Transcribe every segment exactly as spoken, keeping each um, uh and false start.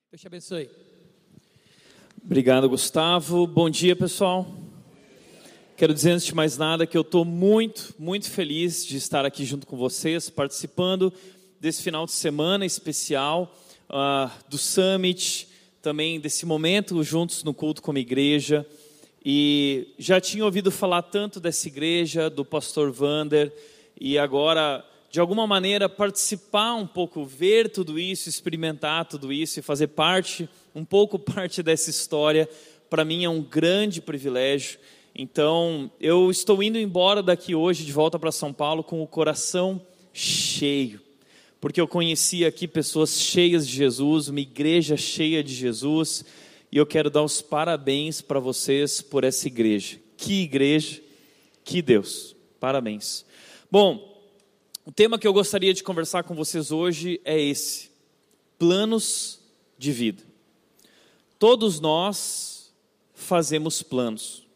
Deus te abençoe. Obrigado, Gustavo. Bom dia, pessoal. Quero dizer, antes de mais nada, que eu estou muito, muito feliz de estar aqui junto com vocês, participando desse final de semana especial, uh, do Summit, também desse momento juntos no culto como igreja. E já tinha ouvido falar tanto dessa igreja, do pastor Vander, e agora, de alguma maneira, participar um pouco, ver tudo isso, experimentar tudo isso e fazer parte, um pouco parte dessa história, para mim é um grande privilégio. Então, eu estou indo embora daqui hoje, de volta para São Paulo, com o coração cheio, porque eu conheci aqui pessoas cheias de Jesus, uma igreja cheia de Jesus, e eu quero dar os parabéns para vocês por essa igreja. Que igreja, que Deus, parabéns. Bom, o tema que eu gostaria de conversar com vocês hoje é esse: planos de vida. Todos nós fazemos planos.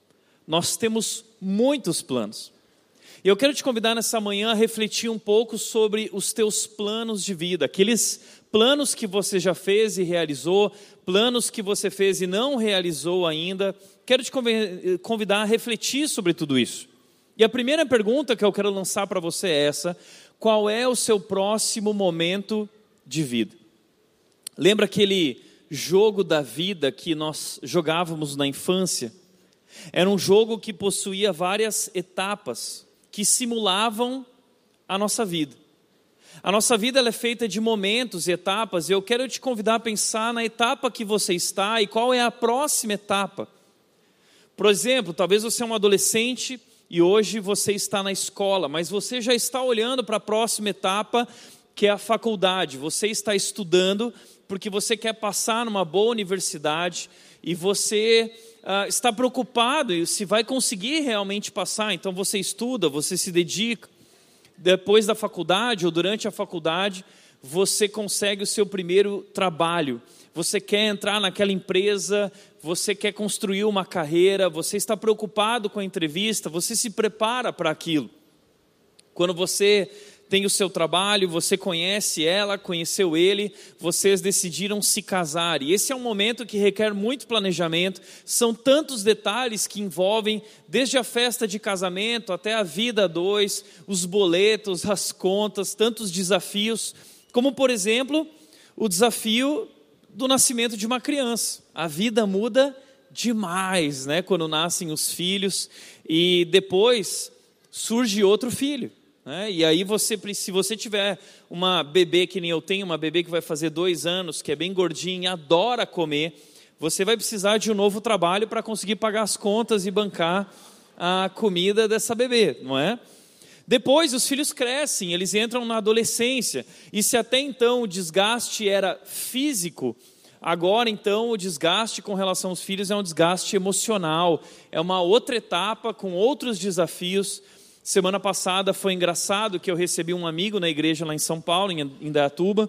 Nós temos muitos planos. E eu quero te convidar nessa manhã a refletir um pouco sobre os teus planos de vida, aqueles planos que você já fez e realizou, planos que você fez e não realizou ainda. Quero te convidar a refletir sobre tudo isso. E a primeira pergunta que eu quero lançar para você é essa: qual é o seu próximo momento de vida? Lembra aquele jogo da vida que nós jogávamos na infância? Era um jogo que possuía várias etapas que simulavam a nossa vida. A nossa vida ela é feita de momentos e etapas, e eu quero te convidar a pensar na etapa que você está e qual é a próxima etapa. Por exemplo, talvez você é um adolescente e hoje você está na escola, mas você já está olhando para a próxima etapa, que é a faculdade. Você está estudando porque você quer passar numa boa universidade e você uh, está preocupado se vai conseguir realmente passar. Então você estuda, você se dedica. Depois da faculdade ou durante a faculdade, você consegue o seu primeiro trabalho. Você quer entrar naquela empresa, você quer construir uma carreira, você está preocupado com a entrevista, você se prepara para aquilo. Quando você tem o seu trabalho, você conhece ela, conheceu ele, vocês decidiram se casar. E esse é um momento que requer muito planejamento, são tantos detalhes que envolvem, desde a festa de casamento até a vida a dois, os boletos, as contas, tantos desafios, como por exemplo, o desafio do nascimento de uma criança. A vida muda demais, né, quando nascem os filhos, e depois surge outro filho. É, e aí, você, se você tiver uma bebê que nem eu tenho, uma bebê que vai fazer dois anos, que é bem gordinha, adora comer, você vai precisar de um novo trabalho para conseguir pagar as contas e bancar a comida dessa bebê, não é? Depois os filhos crescem, eles entram na adolescência, e se até então o desgaste era físico, agora então o desgaste com relação aos filhos é um desgaste emocional, é uma outra etapa com outros desafios. Semana passada foi engraçado que eu recebi um amigo na igreja lá em São Paulo, em Indaiatuba,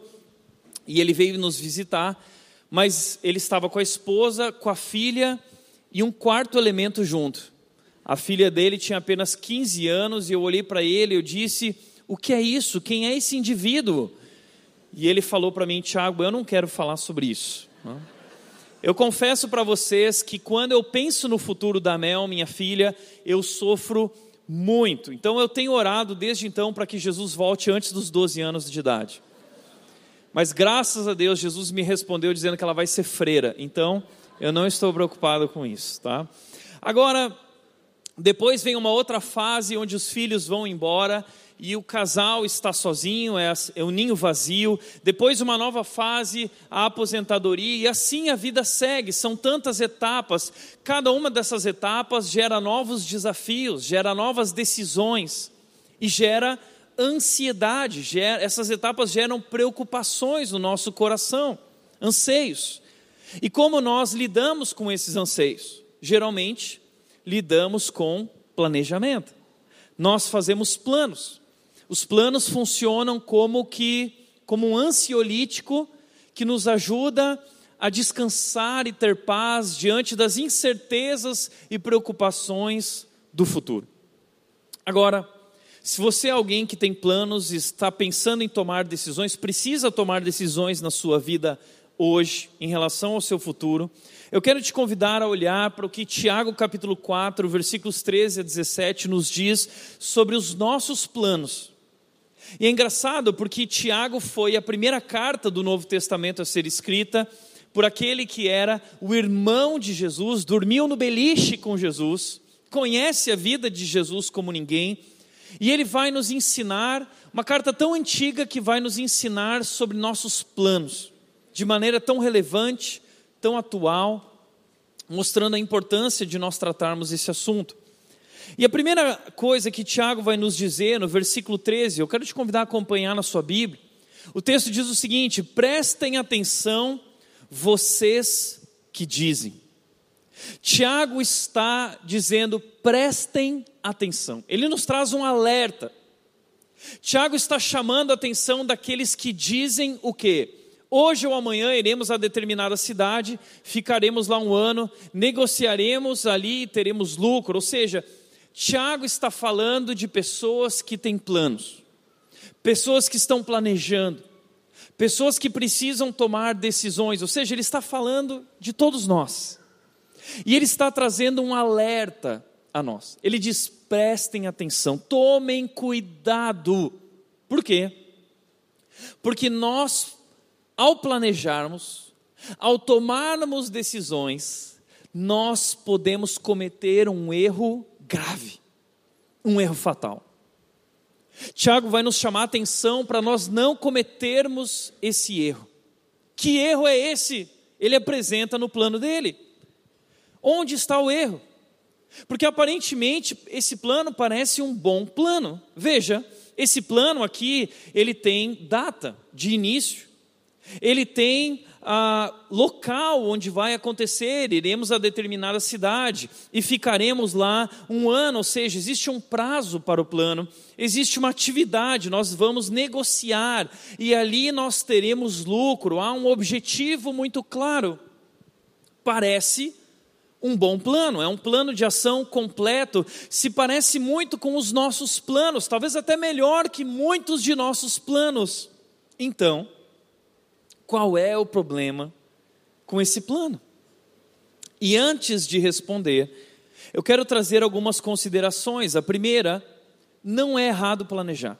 e ele veio nos visitar, mas ele estava com a esposa, com a filha e um quarto elemento junto. A filha dele tinha apenas quinze anos e eu olhei para ele e eu disse: o que é isso? Quem é esse indivíduo? E ele falou para mim: Tiago, eu não quero falar sobre isso. Eu confesso para vocês que quando eu penso no futuro da Mel, minha filha, eu sofro muito. Então eu tenho orado desde então para que Jesus volte antes dos doze anos de idade. Mas graças a Deus Jesus me respondeu dizendo que ela vai ser freira. Então eu não estou preocupado com isso, tá? Agora, depois vem uma outra fase onde os filhos vão embora e o casal está sozinho, é, é um ninho vazio. Depois uma nova fase, a aposentadoria, e assim a vida segue. São tantas etapas, cada uma dessas etapas gera novos desafios, gera novas decisões e gera ansiedade. Gera, essas etapas geram preocupações no nosso coração, anseios. E como nós lidamos com esses anseios? Geralmente lidamos com planejamento. Nós fazemos planos. Os planos funcionam como, que, como um ansiolítico que nos ajuda a descansar e ter paz diante das incertezas e preocupações do futuro. Agora, se você é alguém que tem planos e está pensando em tomar decisões, precisa tomar decisões na sua vida hoje, em relação ao seu futuro, eu quero te convidar a olhar para o que Tiago capítulo quatro, versículos treze a dezessete nos diz sobre os nossos planos. E é engraçado porque Tiago foi a primeira carta do Novo Testamento a ser escrita por aquele que era o irmão de Jesus, dormiu no beliche com Jesus, conhece a vida de Jesus como ninguém, e ele vai nos ensinar, uma carta tão antiga que vai nos ensinar sobre nossos planos, de maneira tão relevante, tão atual, mostrando a importância de nós tratarmos esse assunto. E a primeira coisa que Tiago vai nos dizer no versículo treze, eu quero te convidar a acompanhar na sua Bíblia, o texto diz o seguinte: prestem atenção vocês que dizem. Tiago está dizendo, prestem atenção. Ele nos traz um alerta. Tiago está chamando a atenção daqueles que dizem o quê? Hoje ou amanhã iremos a determinada cidade, ficaremos lá um ano, negociaremos ali e teremos lucro. Ou seja, Tiago está falando de pessoas que têm planos, pessoas que estão planejando, pessoas que precisam tomar decisões. Ou seja, ele está falando de todos nós. E ele está trazendo um alerta a nós. Ele diz, prestem atenção, tomem cuidado. Por quê? Porque nós, ao planejarmos, ao tomarmos decisões, nós podemos cometer um erro grave, um erro fatal. Tiago vai nos chamar a atenção para nós não cometermos esse erro. Que erro é esse? Ele apresenta no plano dele. Onde está o erro? Porque aparentemente esse plano parece um bom plano. Veja, esse plano aqui, ele tem data de início, ele tem ah, local onde vai acontecer, iremos a determinada cidade e ficaremos lá um ano, ou seja, existe um prazo para o plano, existe uma atividade, nós vamos negociar e ali nós teremos lucro, há um objetivo muito claro. Parece um bom plano, é um plano de ação completo, se parece muito com os nossos planos, talvez até melhor que muitos de nossos planos. Então, qual é o problema com esse plano? E antes de responder, eu quero trazer algumas considerações. A primeira, não é errado planejar.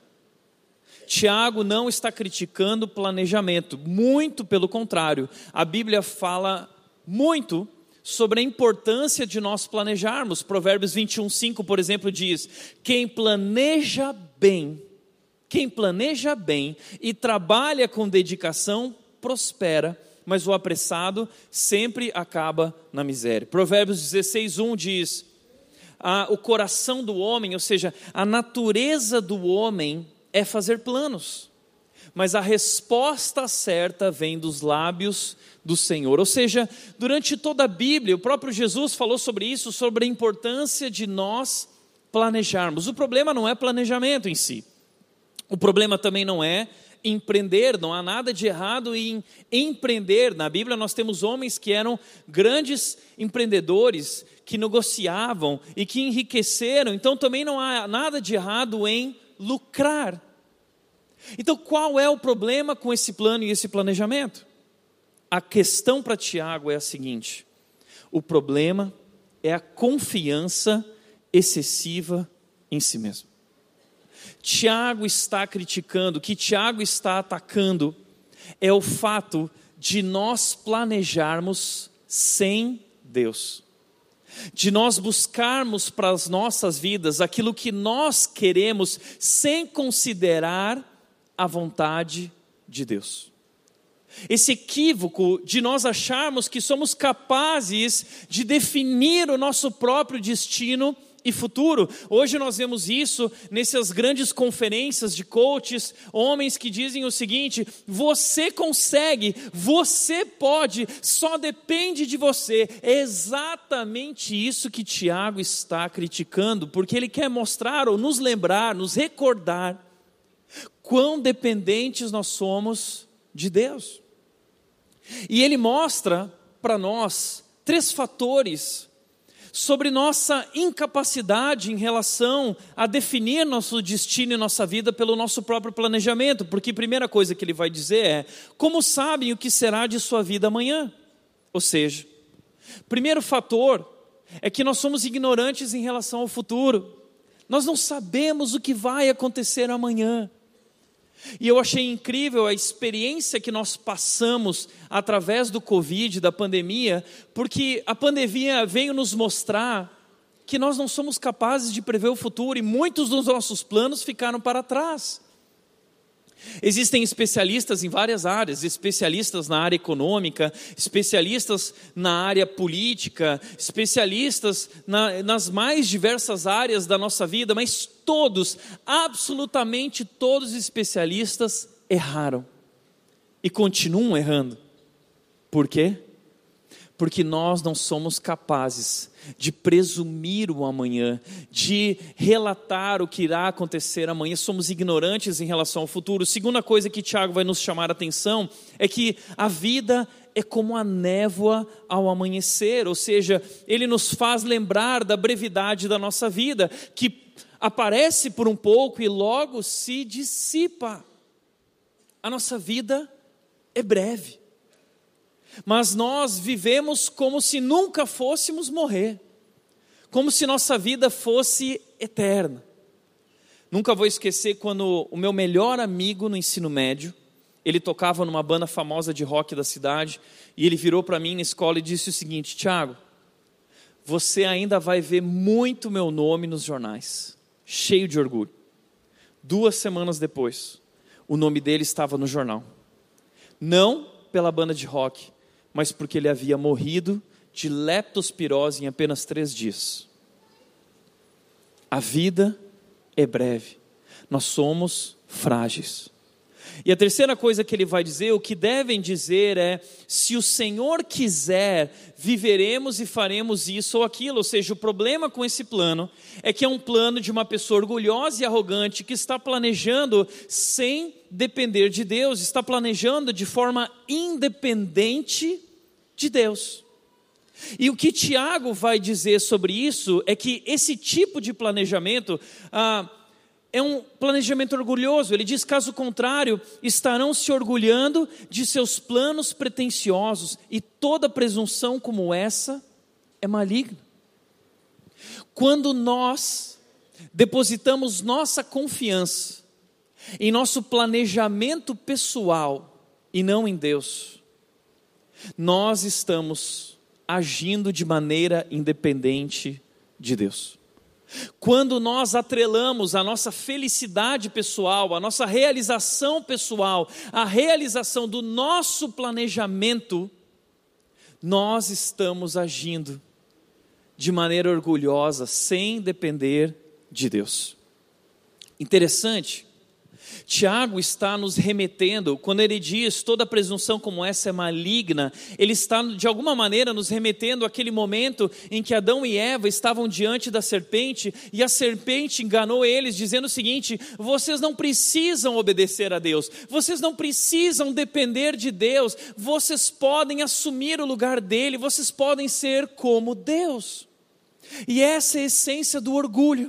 Tiago não está criticando planejamento, muito pelo contrário, a Bíblia fala muito sobre a importância de nós planejarmos. Provérbios vinte e um, cinco, por exemplo, diz: quem planeja bem, quem planeja bem e trabalha com dedicação, prospera, mas o apressado sempre acaba na miséria. Provérbios dezesseis, um diz: ah, o coração do homem, ou seja, a natureza do homem é fazer planos, mas a resposta certa vem dos lábios do Senhor. Ou seja, durante toda a Bíblia, o próprio Jesus falou sobre isso, sobre a importância de nós planejarmos. O problema não é planejamento em si. O problema também não é empreender, não há nada de errado em empreender. Na Bíblia nós temos homens que eram grandes empreendedores, que negociavam e que enriqueceram. Então também não há nada de errado em lucrar. Então qual é o problema com esse plano e esse planejamento? A questão para Tiago é a seguinte: o problema é a confiança excessiva em si mesmo. Tiago está criticando, o que Tiago está atacando é o fato de nós planejarmos sem Deus, de nós buscarmos para as nossas vidas aquilo que nós queremos sem considerar a vontade de Deus. Esse equívoco de nós acharmos que somos capazes de definir o nosso próprio destino e futuro. Hoje nós vemos isso nessas grandes conferências de coaches, homens que dizem o seguinte: você consegue, você pode, só depende de você. É exatamente isso que Tiago está criticando, porque ele quer mostrar ou nos lembrar, nos recordar quão dependentes nós somos de Deus. E ele mostra para nós três fatores sobre nossa incapacidade em relação a definir nosso destino e nossa vida pelo nosso próprio planejamento, porque a primeira coisa que ele vai dizer é: como sabem o que será de sua vida amanhã? Ou seja, primeiro fator é que nós somos ignorantes em relação ao futuro. Nós não sabemos o que vai acontecer amanhã. E eu achei incrível a experiência que nós passamos através do Covid, da pandemia, porque a pandemia veio nos mostrar que nós não somos capazes de prever o futuro e muitos dos nossos planos ficaram para trás. Existem especialistas em várias áreas, especialistas na área econômica, especialistas na área política, especialistas na, nas mais diversas áreas da nossa vida, mas todos, absolutamente todos os especialistas erraram e continuam errando. Por quê? Porque nós não somos capazes de presumir o amanhã, de relatar o que irá acontecer amanhã, somos ignorantes em relação ao futuro. Segunda coisa que Tiago vai nos chamar a atenção é que a vida é como a névoa ao amanhecer, ou seja, ele nos faz lembrar da brevidade da nossa vida, que aparece por um pouco e logo se dissipa. A nossa vida é breve. Mas nós vivemos como se nunca fôssemos morrer, como se nossa vida fosse eterna. Nunca vou esquecer quando o meu melhor amigo no ensino médio, ele tocava numa banda famosa de rock da cidade, e ele virou para mim na escola e disse o seguinte: Tiago, você ainda vai ver muito meu nome nos jornais, cheio de orgulho. Duas semanas depois, o nome dele estava no jornal, não pela banda de rock, mas porque ele havia morrido de leptospirose em apenas três dias. A vida é breve, nós somos frágeis. E a terceira coisa que ele vai dizer, o que devem dizer é: se o Senhor quiser, viveremos e faremos isso ou aquilo. Ou seja, o problema com esse plano é que é um plano de uma pessoa orgulhosa e arrogante que está planejando sem depender de Deus, está planejando de forma independente de Deus. E o que Tiago vai dizer sobre isso é que esse tipo de planejamento ah, é um planejamento orgulhoso. Ele diz: caso contrário, estarão se orgulhando de seus planos pretensiosos, e toda presunção como essa é maligna. Quando nós depositamos nossa confiança em nosso planejamento pessoal e não em Deus, nós estamos agindo de maneira independente de Deus. Quando nós atrelamos a nossa felicidade pessoal, a nossa realização pessoal, a realização do nosso planejamento, nós estamos agindo de maneira orgulhosa, sem depender de Deus. Interessante, Tiago está nos remetendo, quando ele diz toda presunção como essa é maligna, ele está de alguma maneira nos remetendo àquele momento em que Adão e Eva estavam diante da serpente, e a serpente enganou eles dizendo o seguinte: vocês não precisam obedecer a Deus, vocês não precisam depender de Deus, vocês podem assumir o lugar dele, vocês podem ser como Deus. E essa é a essência do orgulho.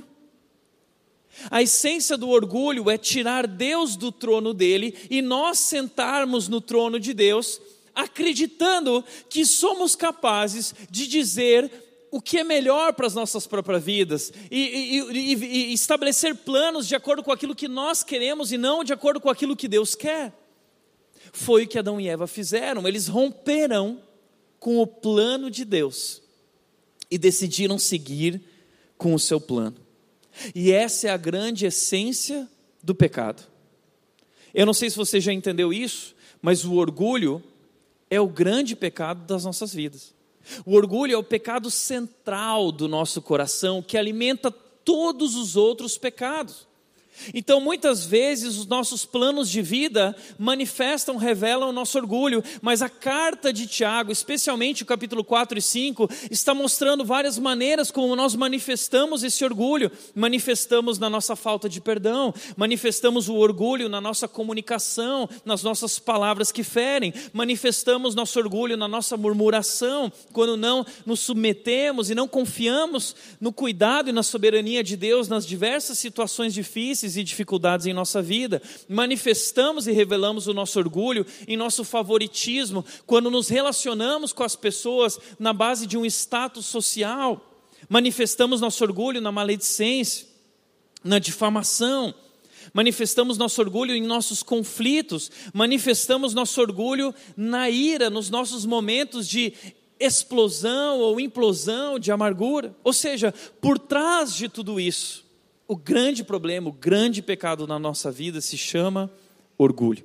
A essência do orgulho é tirar Deus do trono dele e nós sentarmos no trono de Deus, acreditando que somos capazes de dizer o que é melhor para as nossas próprias vidas e, e, e, e estabelecer planos de acordo com aquilo que nós queremos e não de acordo com aquilo que Deus quer. Foi o que Adão e Eva fizeram. Eles romperam com o plano de Deus e decidiram seguir com o seu plano. E essa é a grande essência do pecado. Eu não sei se você já entendeu isso, mas o orgulho é o grande pecado das nossas vidas. O orgulho é o pecado central do nosso coração, que alimenta todos os outros pecados. Então, muitas vezes, os nossos planos de vida manifestam, revelam o nosso orgulho, mas a carta de Tiago, especialmente o capítulo quatro e cinco, está mostrando várias maneiras como nós manifestamos esse orgulho. Manifestamos na nossa falta de perdão, manifestamos o orgulho na nossa comunicação, nas nossas palavras que ferem, manifestamos nosso orgulho na nossa murmuração, quando não nos submetemos e não confiamos no cuidado e na soberania de Deus nas diversas situações difíceis e dificuldades em nossa vida. Manifestamos e revelamos o nosso orgulho em nosso favoritismo, quando nos relacionamos com as pessoas na base de um status social. Manifestamos nosso orgulho na maledicência, na difamação. Manifestamos nosso orgulho em nossos conflitos. Manifestamos nosso orgulho na ira, nos nossos momentos de explosão ou implosão, de amargura. Ou seja, por trás de tudo isso, o grande problema, o grande pecado na nossa vida se chama orgulho.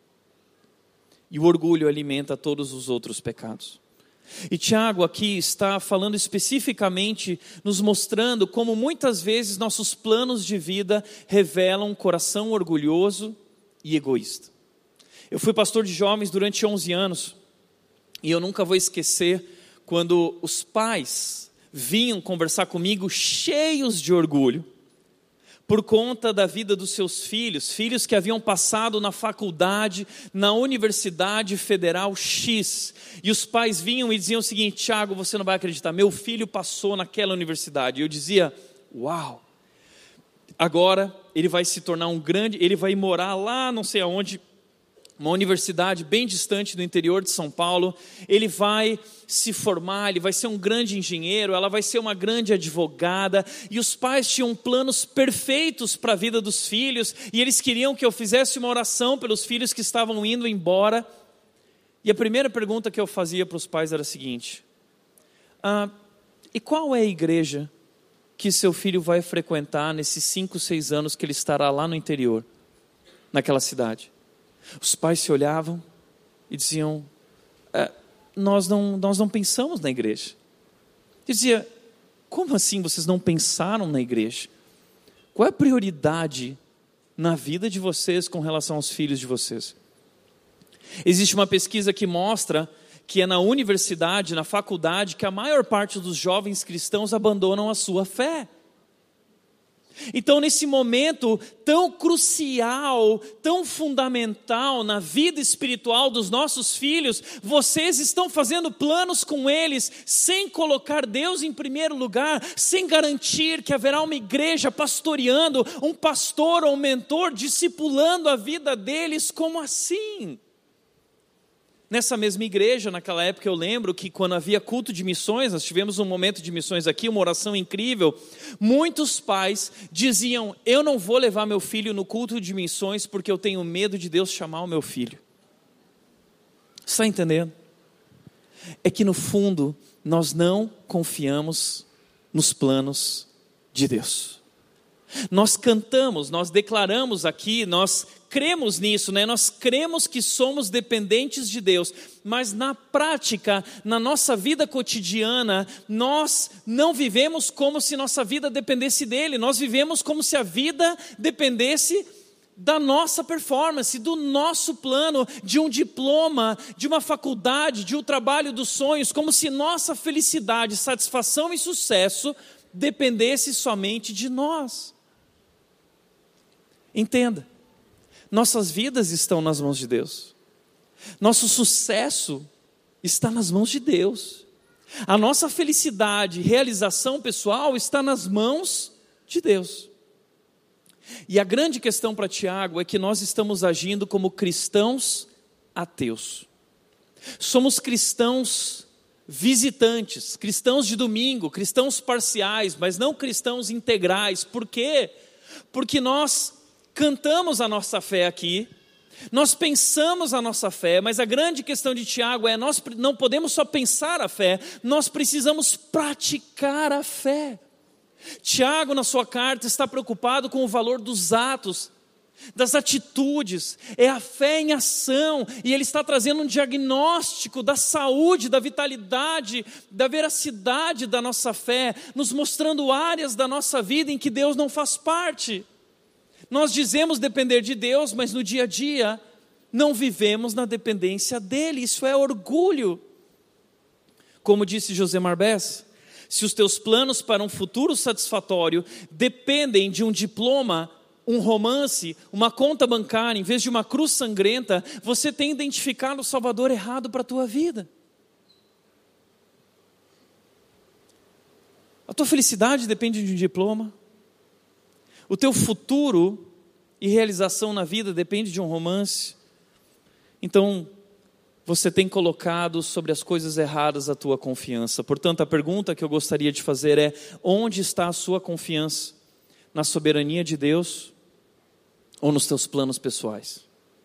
E o orgulho alimenta todos os outros pecados. E Tiago aqui está falando especificamente, nos mostrando como muitas vezes nossos planos de vida revelam um coração orgulhoso e egoísta. Eu fui pastor de jovens durante onze anos, e eu nunca vou esquecer quando os pais vinham conversar comigo cheios de orgulho, por conta da vida dos seus filhos, filhos que haviam passado na faculdade, na Universidade Federal X, e os pais vinham e diziam o seguinte: Tiago, você não vai acreditar, meu filho passou naquela universidade. E eu dizia: uau, agora ele vai se tornar um grande, ele vai morar lá não sei aonde, uma universidade bem distante do interior de São Paulo, ele vai se formar, ele vai ser um grande engenheiro, ela vai ser uma grande advogada, e os pais tinham planos perfeitos para a vida dos filhos, e eles queriam que eu fizesse uma oração pelos filhos que estavam indo embora. E a primeira pergunta que eu fazia para os pais era a seguinte: ah, e qual é a igreja que seu filho vai frequentar nesses cinco, seis anos que ele estará lá no interior, naquela cidade? Os pais se olhavam e diziam: é, nós, não, nós não pensamos na igreja. Eu dizia: como assim vocês não pensaram na igreja? Qual é a prioridade na vida de vocês com relação aos filhos de vocês? Existe uma pesquisa que mostra que é na universidade, na faculdade, que a maior parte dos jovens cristãos abandonam a sua fé. Então, nesse momento tão crucial, tão fundamental na vida espiritual dos nossos filhos, vocês estão fazendo planos com eles, sem colocar Deus em primeiro lugar, sem garantir que haverá uma igreja pastoreando, um pastor ou um mentor discipulando a vida deles. Como assim? Nessa mesma igreja, naquela época, eu lembro que quando havia culto de missões, nós tivemos um momento de missões aqui, uma oração incrível, muitos pais diziam: eu não vou levar meu filho no culto de missões porque eu tenho medo de Deus chamar o meu filho. Está entendendo? É que no fundo, nós não confiamos nos planos de Deus. Nós cantamos, nós declaramos aqui, nós cremos nisso, né? Nós cremos que somos dependentes de Deus, mas na prática, na nossa vida cotidiana, nós não vivemos como se nossa vida dependesse dele, nós vivemos como se a vida dependesse da nossa performance, do nosso plano, de um diploma, de uma faculdade, de um trabalho dos sonhos, como se nossa felicidade, satisfação e sucesso dependesse somente de nós. Entenda, nossas vidas estão nas mãos de Deus, nosso sucesso está nas mãos de Deus, a nossa felicidade, realização pessoal está nas mãos de Deus. E a grande questão para Tiago é que nós estamos agindo como cristãos ateus, somos cristãos visitantes, cristãos de domingo, cristãos parciais, mas não cristãos integrais. Por quê? Porque nós cantamos a nossa fé aqui, nós pensamos a nossa fé, mas a grande questão de Tiago é: nós não podemos só pensar a fé, nós precisamos praticar a fé. Tiago, na sua carta, está preocupado com o valor dos atos, das atitudes, é a fé em ação, e ele está trazendo um diagnóstico da saúde, da vitalidade, da veracidade da nossa fé, nos mostrando áreas da nossa vida em que Deus não faz parte. Nós dizemos depender de Deus, mas no dia a dia não vivemos na dependência dele. Isso é orgulho. Como disse Josemar Bess, se os teus planos para um futuro satisfatório dependem de um diploma, um romance, uma conta bancária, em vez de uma cruz sangrenta, você tem identificado o Salvador errado para a tua vida. A tua felicidade depende de um diploma. O teu futuro e realização na vida depende de um romance. Então, você tem colocado sobre as coisas erradas a tua confiança. Portanto, a pergunta que eu gostaria de fazer é: onde está a sua confiança? Na soberania de Deus ou nos teus planos pessoais?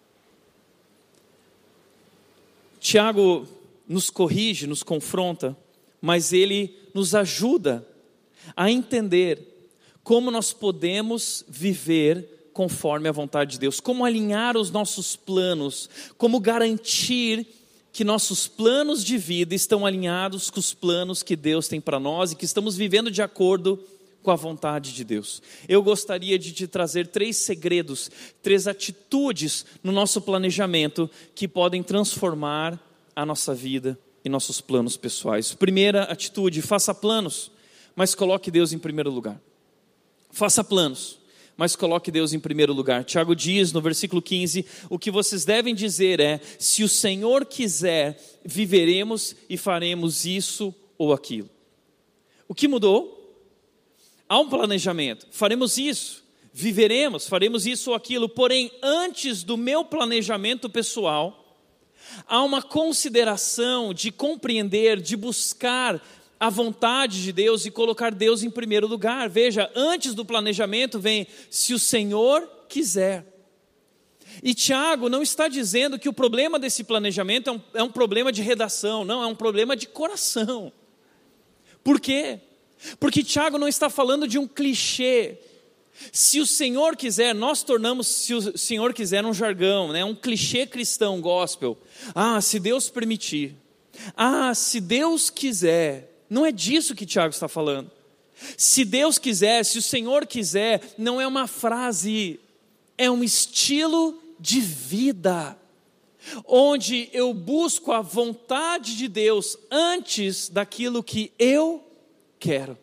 Tiago nos corrige, nos confronta, mas ele nos ajuda a entender como nós podemos viver conforme a vontade de Deus, como alinhar os nossos planos, como garantir que nossos planos de vida estão alinhados com os planos que Deus tem para nós e que estamos vivendo de acordo com a vontade de Deus. Eu gostaria de te trazer três segredos, três atitudes no nosso planejamento que podem transformar a nossa vida e nossos planos pessoais. Primeira atitude: faça planos, mas coloque Deus em primeiro lugar. Faça planos, mas coloque Deus em primeiro lugar. Tiago diz no versículo quinze, o que vocês devem dizer é: se o Senhor quiser, viveremos e faremos isso ou aquilo. O que mudou? Há um planejamento, faremos isso, viveremos, faremos isso ou aquilo, porém, antes do meu planejamento pessoal, há uma consideração de compreender, de buscar a vontade de Deus e colocar Deus em primeiro lugar. Veja, antes do planejamento vem: se o Senhor quiser. E Tiago não está dizendo que o problema desse planejamento é um, é um problema de redação, não, é um problema de coração. Por quê? Porque Tiago não está falando de um clichê. Se o Senhor quiser, nós tornamos se o Senhor quiser um jargão, né? Um clichê cristão gospel. Ah, se Deus permitir. Ah, se Deus quiser. Não é disso que Tiago está falando. Se Deus quiser, se o Senhor quiser, não é uma frase, é um estilo de vida, onde eu busco a vontade de Deus antes daquilo que eu quero.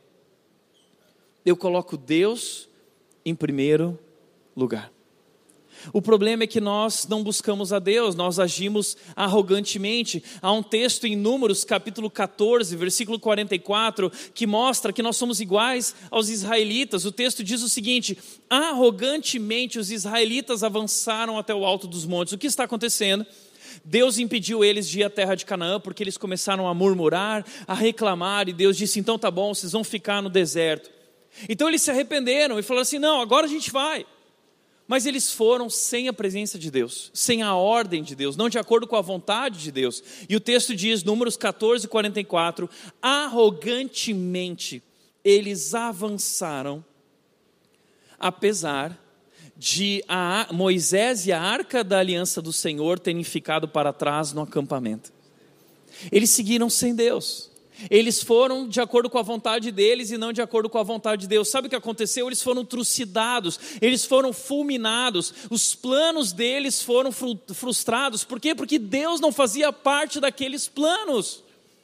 Eu coloco Deus em primeiro lugar. O problema é que nós não buscamos a Deus, nós agimos arrogantemente. Há um texto em Números, capítulo catorze, versículo quarenta e quatro, que mostra que nós somos iguais aos israelitas. O texto diz o seguinte: arrogantemente os israelitas avançaram até o alto dos montes. O que está acontecendo? Deus impediu eles de ir à terra de Canaã, porque eles começaram a murmurar, a reclamar, e Deus disse: então tá bom, vocês vão ficar no deserto. Então eles se arrependeram e falaram assim: não, agora a gente vai. Mas eles foram sem a presença de Deus, sem a ordem de Deus, não de acordo com a vontade de Deus. E o texto diz, Números catorze, quarenta e quatro, arrogantemente eles avançaram, apesar de a Moisés e a arca da aliança do Senhor terem ficado para trás no acampamento. Eles seguiram sem Deus. Eles foram de acordo com a vontade deles e não de acordo com a vontade de Deus. Sabe o que aconteceu? Eles foram trucidados, eles foram fulminados, os planos deles foram frustrados. Por quê? Porque Deus não fazia parte daqueles planos.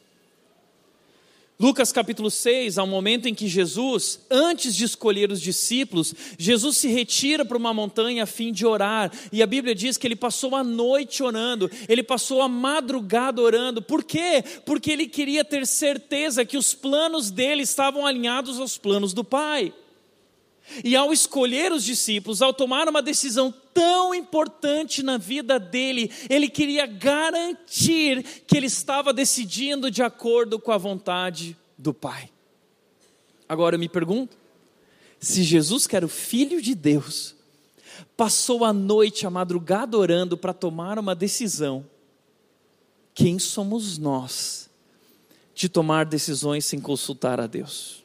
Lucas capítulo seis, há um momento em que Jesus, antes de escolher os discípulos, Jesus se retira para uma montanha a fim de orar, e a Bíblia diz que ele passou a noite orando, ele passou a madrugada orando. Por quê? Porque ele queria ter certeza que os planos dele estavam alinhados aos planos do Pai. E ao escolher os discípulos, ao tomar uma decisão tão importante na vida dele, ele queria garantir que ele estava decidindo de acordo com a vontade do Pai. Agora eu me pergunto, se Jesus, que era o Filho de Deus, passou a noite, a madrugada orando para tomar uma decisão, quem somos nós de tomar decisões sem consultar a Deus?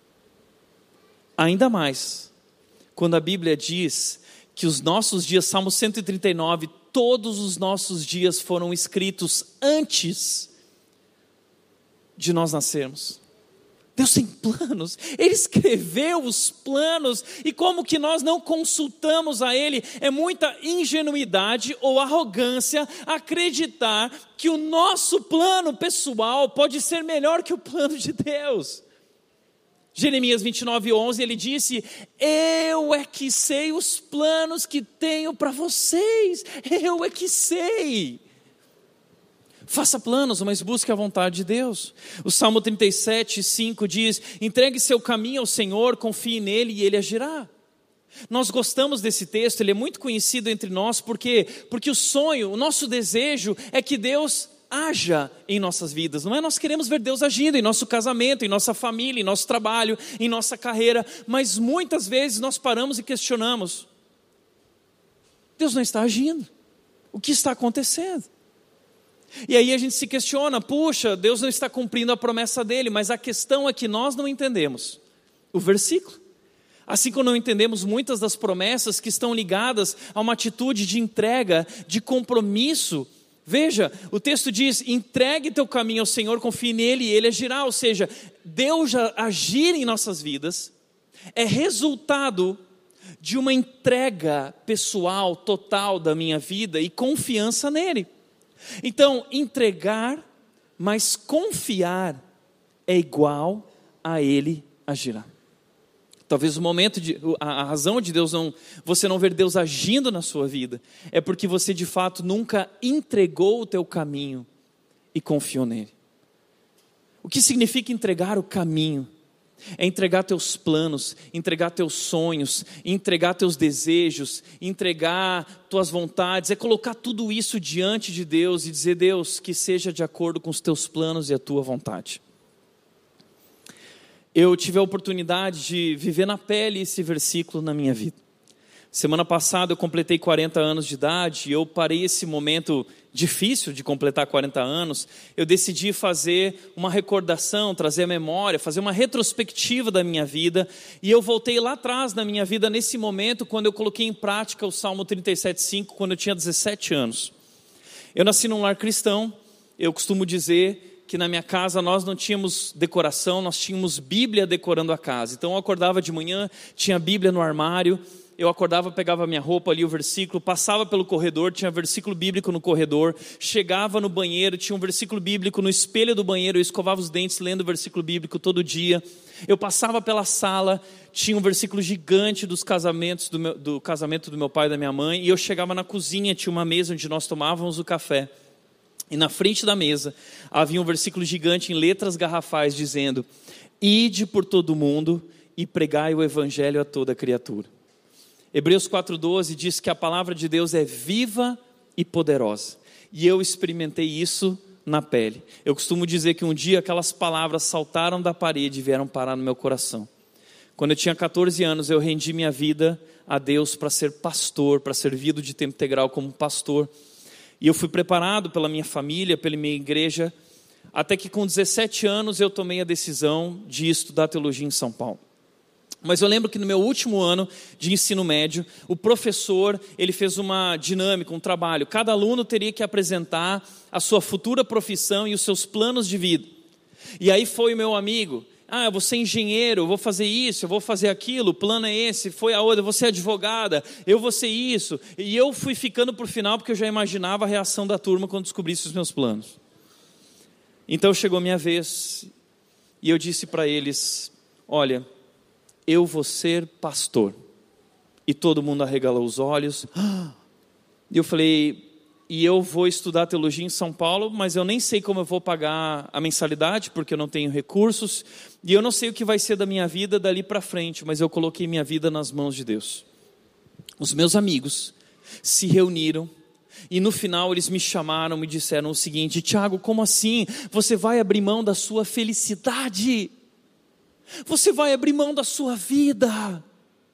Ainda mais, quando a Bíblia diz que os nossos dias, Salmo cento e trinta e nove, todos os nossos dias foram escritos antes de nós nascermos. Deus tem planos, Ele escreveu os planos, e como que nós não consultamos a Ele? É muita ingenuidade ou arrogância acreditar que o nosso plano pessoal pode ser melhor que o plano de Deus. Jeremias vinte e nove, onze, ele disse: eu é que sei os planos que tenho para vocês, eu é que sei. Faça planos, mas busque a vontade de Deus. O Salmo trinta e sete, cinco diz: entregue seu caminho ao Senhor, confie nele e Ele agirá. Nós gostamos desse texto, ele é muito conhecido entre nós, porque, porque o sonho, o nosso desejo é que Deus haja em nossas vidas, não é? Nós queremos ver Deus agindo em nosso casamento, em nossa família, em nosso trabalho, em nossa carreira, mas muitas vezes nós paramos e questionamos: Deus não está agindo, o que está acontecendo? E aí a gente se questiona: puxa, Deus não está cumprindo a promessa dele, mas a questão é que nós não entendemos o versículo. Assim como não entendemos muitas das promessas que estão ligadas a uma atitude de entrega, de compromisso. Veja, o texto diz: entregue teu caminho ao Senhor, confie nele e Ele agirá. Ou seja, Deus agir em nossas vidas é resultado de uma entrega pessoal, total da minha vida e confiança nele. Então, entregar, mas confiar é igual a Ele agirá. Talvez o momento, de, a razão de Deus não, você não ver Deus agindo na sua vida, é porque você de fato nunca entregou o teu caminho e confiou nele. O que significa entregar o caminho? É entregar teus planos, entregar teus sonhos, entregar teus desejos, entregar tuas vontades, é colocar tudo isso diante de Deus e dizer: Deus, que seja de acordo com os teus planos e a tua vontade. Eu tive a oportunidade de viver na pele esse versículo na minha vida. Semana passada eu completei quarenta anos de idade e eu parei esse momento difícil de completar quarenta anos. Eu decidi fazer uma recordação, trazer a memória, fazer uma retrospectiva da minha vida. E eu voltei lá atrás na minha vida, nesse momento, quando eu coloquei em prática o Salmo trinta e sete, cinco, quando eu tinha dezessete anos. Eu nasci num lar cristão. Eu costumo dizer que na minha casa nós não tínhamos decoração, nós tínhamos Bíblia decorando a casa. Então eu acordava de manhã, tinha Bíblia no armário. Eu acordava, pegava minha roupa ali, o versículo, passava pelo corredor, tinha versículo bíblico no corredor, chegava no banheiro, tinha um versículo bíblico no espelho do banheiro, eu escovava os dentes lendo o versículo bíblico todo dia. Eu passava pela sala, tinha um versículo gigante dos casamentos, do, meu, do casamento do meu pai e da minha mãe, e eu chegava na cozinha, tinha uma mesa onde nós tomávamos o café, e na frente da mesa havia um versículo gigante em letras garrafais dizendo: ide por todo o mundo e pregai o evangelho a toda criatura. Hebreus quatro, doze diz que a palavra de Deus é viva e poderosa. E eu experimentei isso na pele. Eu costumo dizer que um dia aquelas palavras saltaram da parede e vieram parar no meu coração. Quando eu tinha catorze anos, eu rendi minha vida a Deus para ser pastor, para servir de tempo integral como pastor. E eu fui preparado pela minha família, pela minha igreja, até que com dezessete anos eu tomei a decisão de estudar teologia em São Paulo. Mas eu lembro que no meu último ano de ensino médio, o professor, ele fez uma dinâmica, um trabalho. Cada aluno teria que apresentar a sua futura profissão e os seus planos de vida. E aí foi o meu amigo: ah, eu vou ser engenheiro, eu vou fazer isso, eu vou fazer aquilo, o plano é esse. Foi a outra: eu vou ser advogada, eu vou ser isso. E eu fui ficando por final, porque eu já imaginava a reação da turma quando descobrisse os meus planos. Então chegou a minha vez, e eu disse para eles: olha, eu vou ser pastor. E todo mundo arregalou os olhos. E eu falei: e eu vou estudar teologia em São Paulo, mas eu nem sei como eu vou pagar a mensalidade, porque eu não tenho recursos, e eu não sei o que vai ser da minha vida dali para frente, mas eu coloquei minha vida nas mãos de Deus. Os meus amigos se reuniram, e no final eles me chamaram, me disseram o seguinte: Tiago, como assim? Você vai abrir mão da sua felicidade? Você vai abrir mão da sua vida?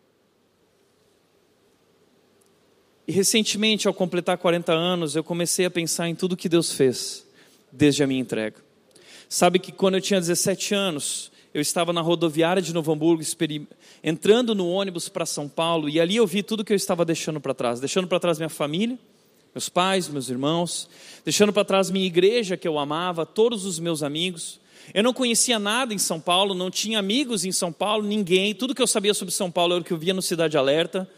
E recentemente, ao completar quarenta anos, eu comecei a pensar em tudo que Deus fez desde a minha entrega. Sabe que quando eu tinha dezessete anos, eu estava na rodoviária de Novo Hamburgo, entrando no ônibus para São Paulo, e ali eu vi tudo que eu estava deixando para trás. Deixando para trás minha família, meus pais, meus irmãos, deixando para trás minha igreja que eu amava, todos os meus amigos, Eu não conhecia nada em São Paulo, não tinha amigos em São Paulo, ninguém. Tudo que eu sabia sobre São Paulo era o que eu via no Cidade Alerta.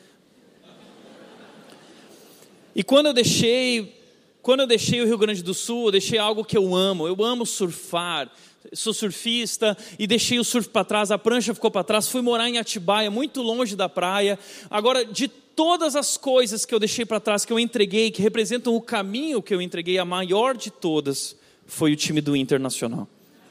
E quando eu deixei, quando eu deixei o Rio Grande do Sul, eu deixei algo que eu amo. Eu amo surfar, sou surfista e deixei o surf para trás, a prancha ficou para trás. Fui morar em Atibaia, muito longe da praia. Agora, de todas as coisas que eu deixei para trás, que eu entreguei, que representam o caminho que eu entreguei, a maior de todas foi o time do Internacional.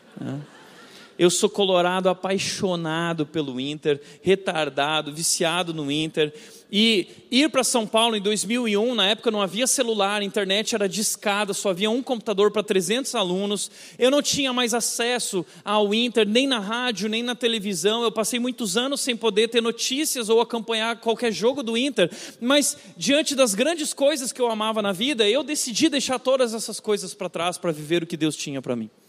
Eu sou colorado, apaixonado pelo Inter, retardado, viciado no Inter. E ir para São Paulo em dois mil e um, na época não havia celular, a internet era discada, só havia um computador para trezentos alunos. Eu não tinha mais acesso ao Inter, nem na rádio, nem na televisão. Eu passei muitos anos sem poder ter notícias ou acompanhar qualquer jogo do Inter. Mas diante das grandes coisas que eu amava na vida, eu decidi deixar todas essas coisas para trás para viver o que Deus tinha para mim.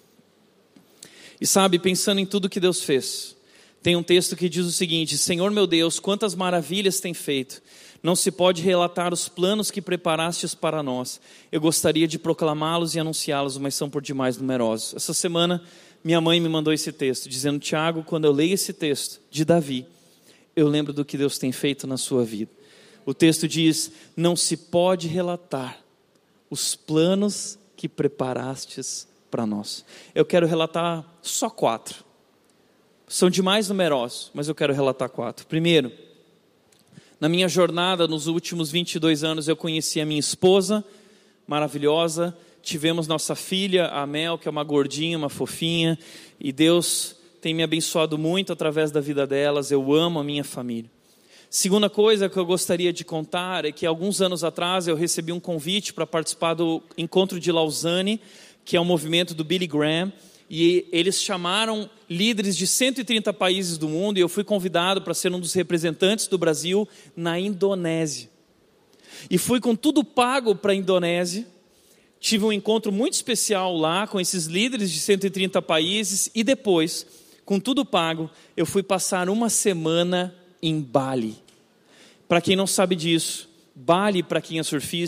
E sabe, pensando em tudo que Deus fez, tem um texto que diz o seguinte: Senhor meu Deus, quantas maravilhas tem feito, não se pode relatar os planos que preparastes para nós. Eu gostaria de proclamá-los e anunciá-los, mas são por demais numerosos. Essa semana minha mãe me mandou esse texto, dizendo: Tiago, quando eu leio esse texto de Davi, eu lembro do que Deus tem feito na sua vida. O texto diz: não se pode relatar os planos que preparastes para nós. Eu quero relatar só quatro. São demais numerosos, mas eu quero relatar quatro. Primeiro, na minha jornada, nos últimos vinte e dois anos, eu conheci a minha esposa, maravilhosa. Tivemos nossa filha, a Mel, que é uma gordinha, uma fofinha. E Deus tem me abençoado muito através da vida delas. Eu amo a minha família. Segunda coisa que eu gostaria de contar é que alguns anos atrás eu recebi um convite para participar do Encontro de Lausanne, que é um movimento do Billy Graham, e eles chamaram líderes de cento e trinta países do mundo, e eu fui convidado para ser um dos representantes do Brasil na Indonésia. E fui com tudo pago para a Indonésia, tive um encontro muito especial lá com esses líderes de cento e trinta países, e depois, com tudo pago, eu fui passar uma semana em Bali. Para quem não sabe disso, Bali, para quem é surfista,